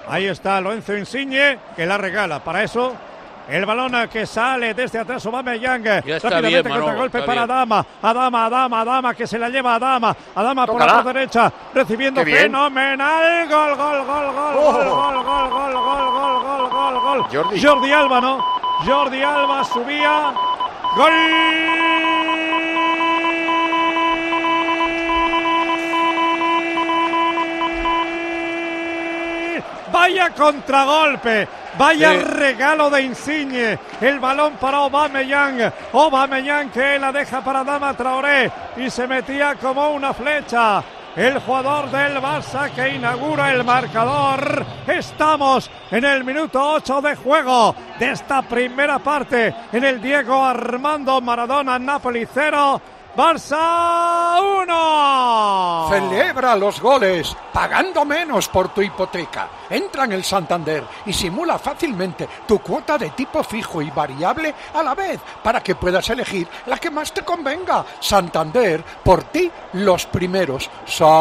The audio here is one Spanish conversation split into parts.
Ahí está Lorenzo Insigne, que la regala. Para eso, el balón que sale desde atrás, Aubameyang. Rápidamente contragolpe para Adama. Adama, que se la lleva Adama. Adama por la derecha, recibiendo fenomenal. Gol. Jordi Alba, ¿no? Jordi Alba subía. ¡Gol! Vaya contragolpe, vaya regalo de Insigne. El balón para Aubameyang que la deja para Adama Traoré y se metía como una flecha. El jugador del Barça que inaugura el marcador. Estamos en el minuto 8 de juego de esta primera parte en el Diego Armando Maradona. Napoli 0, Barça 1. Celebra los goles, pagando menos por tu hipoteca. Entra en el Santander y simula fácilmente tu cuota de tipo fijo y variable a la vez, para que puedas elegir la que más te convenga. Santander, por ti los primeros.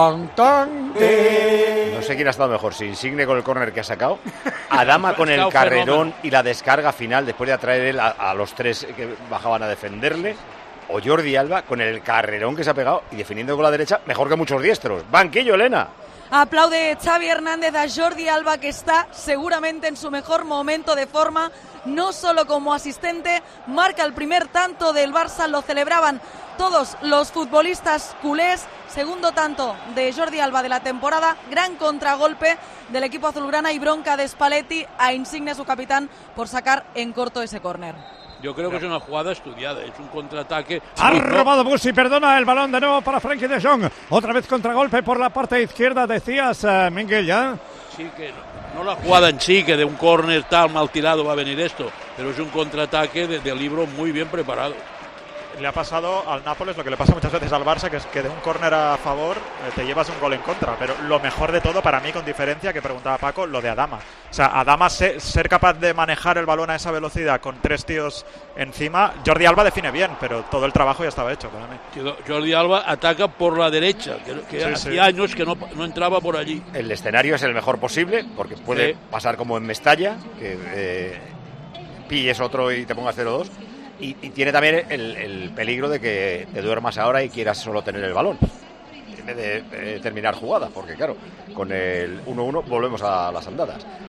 Santander. No sé quién ha estado mejor, si Insigne con el córner que ha sacado, Adama con el carrerón y la descarga final después de atraer él a los tres que bajaban a defenderle, o Jordi Alba con el carrerón que se ha pegado y definiendo con la derecha mejor que muchos diestros. Banquillo, Elena. Aplaude Xavi Hernández a Jordi Alba, que está seguramente en su mejor momento de forma, no solo como asistente, marca el primer tanto del Barça, lo celebraban todos los futbolistas culés. Segundo tanto de Jordi Alba de la temporada, gran contragolpe del equipo azulgrana y bronca de Spalletti a Insigne, su capitán, por sacar en corto ese córner. Yo creo que es una jugada estudiada, es un contraataque. Ha robado Bussi, perdona, el balón de nuevo para Frenkie de Jong. Otra vez contragolpe por la parte izquierda, decías, Miguel, ¿ya? Sí, que no la jugada en sí, que de un córner tal mal tirado va a venir esto, pero es un contraataque de libro muy bien preparado. Le ha pasado al Nápoles lo que le pasa muchas veces al Barça, que es que de un córner a favor te llevas un gol en contra. Pero lo mejor de todo, para mí, con diferencia, que preguntaba Paco, lo de Adama. O sea, Adama ser capaz de manejar el balón a esa velocidad con tres tíos encima. Jordi Alba define bien, pero todo el trabajo ya estaba hecho para mí. Jordi Alba ataca por la derecha, que hacía años que no entraba por allí. El escenario es el mejor posible, porque puede pasar como en Mestalla, que pilles otro y te pongas 0-2. Y tiene también el peligro de que te duermas ahora y quieras solo tener el balón en vez de terminar jugada, porque claro, con el 1-1 volvemos a las andadas.